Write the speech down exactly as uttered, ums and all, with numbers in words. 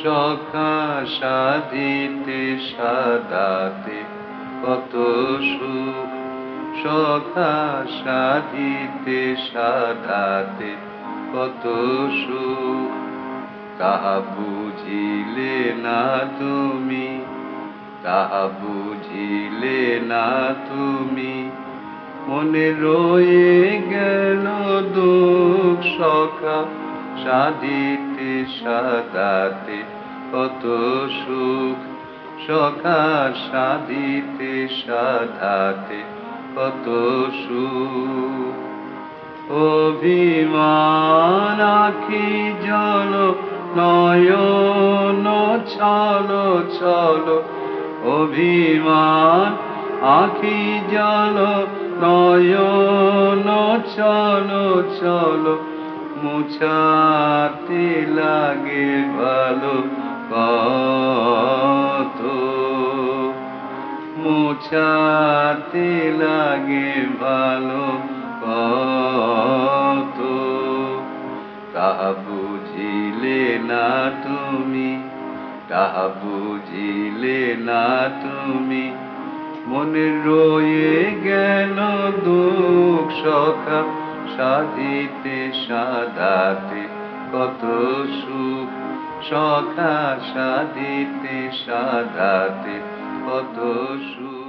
সখা সাধিতে সাদাতে কত সুখ, সখা সাধিতে সাদাতে কত সুখ। তাহা বুঝিলে না তুমি, তাহা বুঝিলে না তুমি, মনে রয়ে গেল দুঃখ। সখা সাধিতে সাদাতে কত সুখ, সখা সাধিতে সাদাতে কত সুখ। অভিমান আখি জল নয়ন ছল ছল, অভিমান আখি জল নয়ন ছল ছল, মুছাতে লাগে ভালো কত, মুছাতে লাগে ভালো কত। তাহা বুঝিলে না তুমি, তাহা বুঝিলে না তুমি, মনে রয়ে গেল দুঃখ। সখা সাধিতে সাদাতে কত সুখ, সখা সাধিতে সাদাতে কত সুখ।